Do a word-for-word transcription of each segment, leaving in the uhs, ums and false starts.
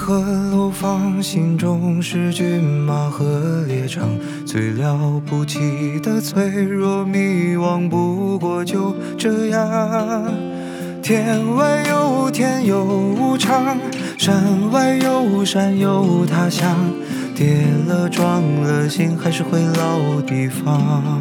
河流放，心中是骏马和猎场，最了不起的脆弱迷惘，不过就这样。天外有天有无常，山外有山有他乡，跌了撞了心还是回老地方。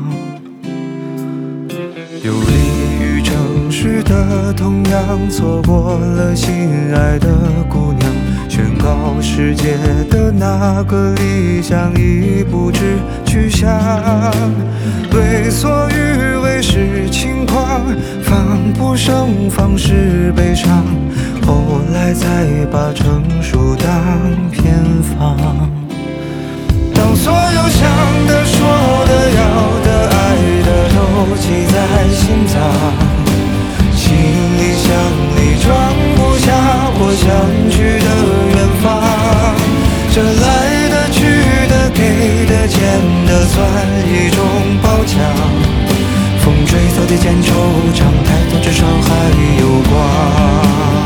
有利于城市的同样，错过了心爱的姑娘，宣告世界的那个理想已不知去向。为所欲为是轻狂，防不胜防是悲伤，后来才把成熟当偏方。当所有想的说的要的爱的都记在心脏，行李箱里装不下我想去的远方，这来的去的给的欠的算一种褒奖，风吹草低见惆怅，抬头至少还有光。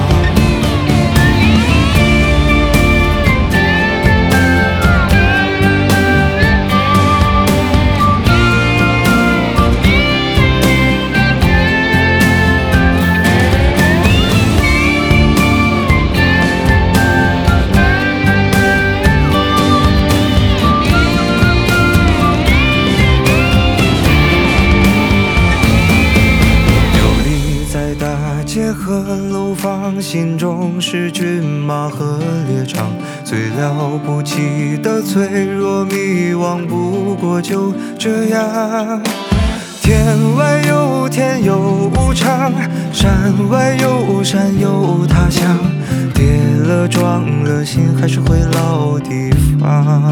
街和楼房，心中是骏马和猎场，最了不起的脆弱迷惘，不过就这样。天外有天有无常，山外有山有他乡，跌了撞了心还是回老地方。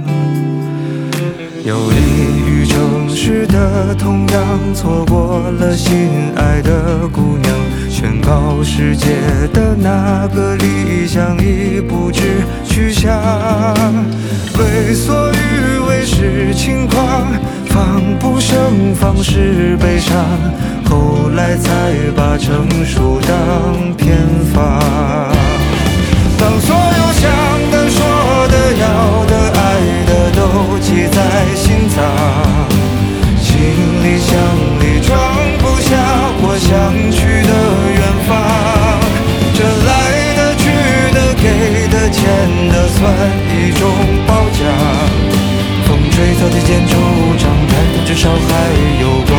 有利于城市的同样，错过了心爱的姑娘，宣告世界的那个理想已不知去向。为所欲为是轻狂，防不胜防是悲伤，后来才把成熟当偏方。当所有想的说的要的爱的都记在心脏，行李箱里装不下我想去的远方，这来的去的给的欠的算一种褒奖，风吹草低见惆怅，抬头至少还有光。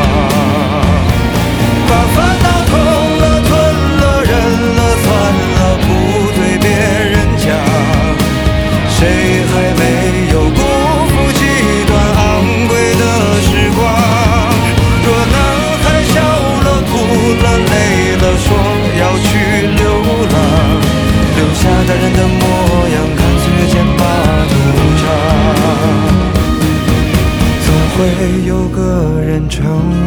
把烦恼吞了吞了忍了算了，不对别人讲，谁还没有辜负几段昂贵的时光。若男孩笑了哭了累了说要去流浪，留下大人的模样，看岁月剑拔弩张。总会有个人成